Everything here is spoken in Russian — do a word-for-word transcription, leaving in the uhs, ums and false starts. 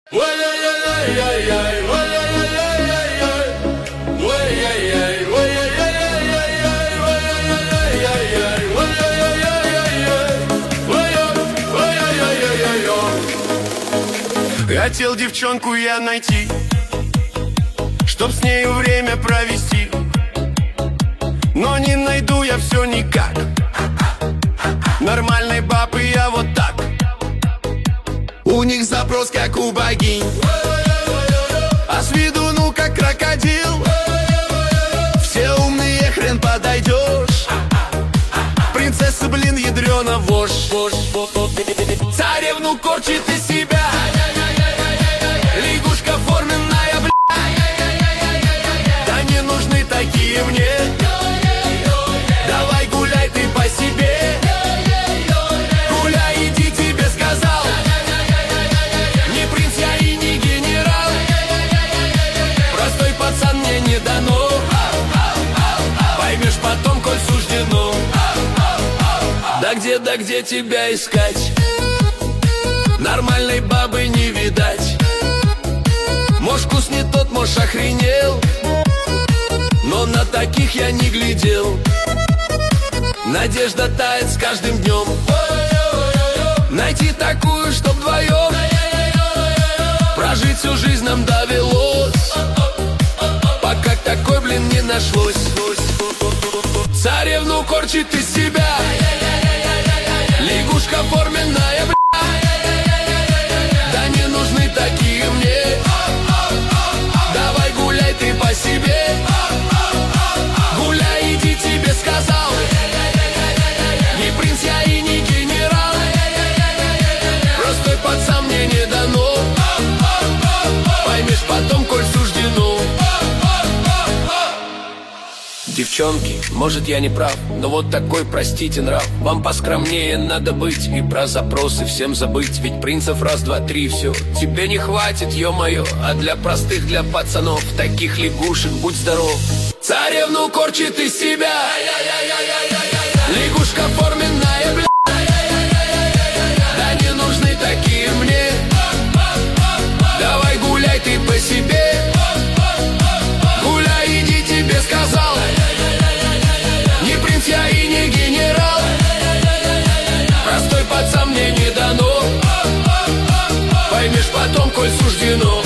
Хотел девчонку я найти, чтоб с нею время провести, но не найду я все никак. Нормальной бабы я вот так. У них запрос как у богинь, а с виду ну как крокодил. Все умные, хрен подойдешь. Принцесса, блин, ядрена вошь. Царевну корчит из себя лягушка форменная, бля. Да не нужны такие мне. Давай гуляй ты по себе. Гуляй, иди, тебе сказал. Не принц я и не генерал. Простой пацан, мне не дано. Поймешь потом, коль суждено. Да где, да где тебя искать? Нормальной бабы не видать. Может, вкус не тот, может, охренел, но на таких я не глядел. Надежда тает с каждым днем. Найти такую, чтоб вдвоем прожить всю жизнь нам довелось, пока такой, блин, не нашлось. Царевну корчит из себя лягушка форменная, бля. Да не нужны такие мне. Давай гуляй ты по себе. Гуляй, иди, тебе сказал. Не принц я и не генерал. Простой пацан, мне не дано. Поймешь потом, коль суждено. Девчонки, может я не прав, но вот такой, простите, нрав. Вам поскромнее надо быть и про запросы всем забыть. Ведь принцев раз, два, три, все тебе не хватит, ё-моё. А для простых, для пацанов, таких лягушек, будь здоров. Царевну корчит из себя лягушка форменная, бля. Да не нужны такие мне. Давай гуляй ты по себе. Гуляй, иди, тебе сказал. Не принц я и не генерал. Простой пацан, мне не дано. Поймешь потом, коль суждено.